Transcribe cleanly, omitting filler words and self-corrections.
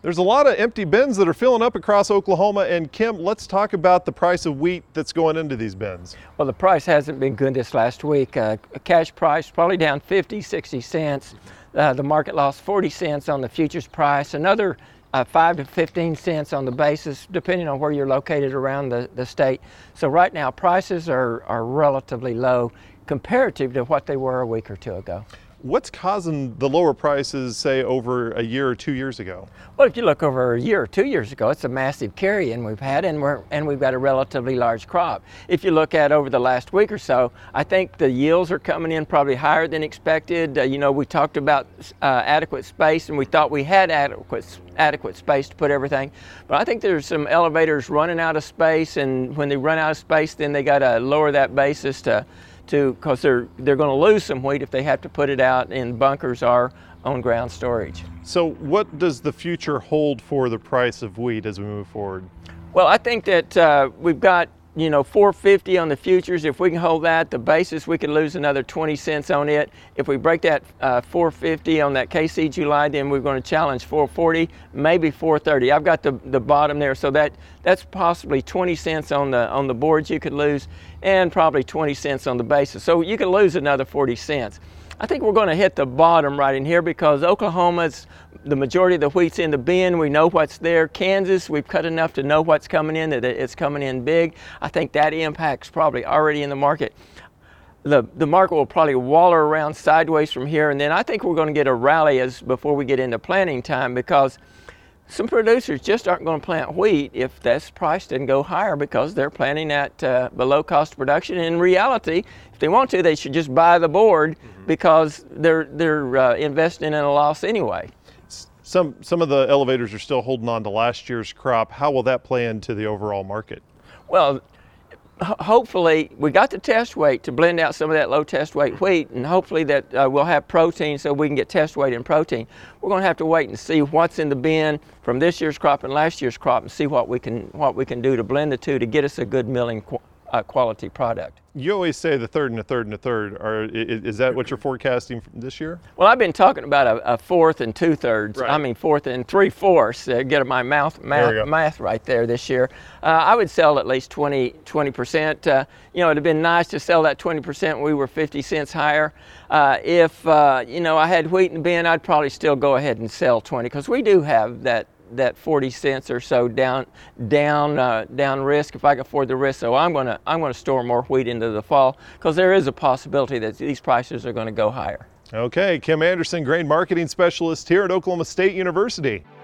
There's a lot of empty bins that are filling up across Oklahoma, and Kim, let's talk about the price of wheat that's going into these bins. Well, the price hasn't been good this last week. A cash price probably down 50, 60 cents. The market lost 40 cents on the futures price, another 5 to 15 cents on the basis, depending on where you're located around the state. So right now, prices are relatively low comparative to what they were a week or two ago. What's causing the lower prices, say, over a year or 2 years ago? Well, if you look over a year or 2 years ago, it's a massive carry-in we've had, and we've got a relatively large crop. If you look at over the last week or so, I think the yields are coming in probably higher than expected. We talked about adequate space, and we thought we had adequate space to put everything. But I think there's some elevators running out of space, and when they run out of space, then they got to lower that basis because they're going to lose some wheat if they have to put it out in bunkers or on ground storage. So what does the future hold for the price of wheat as we move forward? Well, I think that we've got $4.50 on the futures. If we can hold that, the basis, we could lose another 20 cents on it. If we break that $4.50 on that KC July, then we're going to challenge $4.40, maybe $4.30. I've got the bottom there, so that's possibly 20 cents on the boards you could lose, and probably 20 cents on the basis. So you could lose another 40 cents. I think we're going to hit the bottom right in here because Oklahoma's, the majority of the wheat's in the bin. We know what's there. Kansas, we've cut enough to know what's coming in, that it's coming in big. I think that impact's probably already in the market. The market will probably waller around sideways from here, and then I think we're going to get a rally before we get into planting time, because some producers just aren't going to plant wheat if this price didn't go higher, because they're planting at below cost of production. In reality, if they want to, they should just buy the board because they're investing in a loss anyway. Some of the elevators are still holding on to last year's crop. How will that play into the overall market? Well, hopefully we got the test weight to blend out some of that low test weight wheat, and hopefully that we'll have protein so we can get test weight and protein. We're going to have to wait and see what's in the bin from this year's crop and last year's crop, and see what we can do to blend the two to get us a good milling quality product. You always say the third and a third and a third. Is that what you're forecasting this year? Well, I've been talking about a fourth and 2/3. Right. I mean fourth and 3/4. Get my math right there this year. I would sell at least 20%. It'd have been nice to sell that 20% when we were 50 cents higher. If I had wheat in the bin, I'd probably still go ahead and sell 20, because we do have that 40 cents or so down risk if I can afford the risk. So I'm going to store more wheat into the fall, because there is a possibility that these prices are going to go higher. Okay, Kim Anderson, grain marketing specialist here at Oklahoma State University.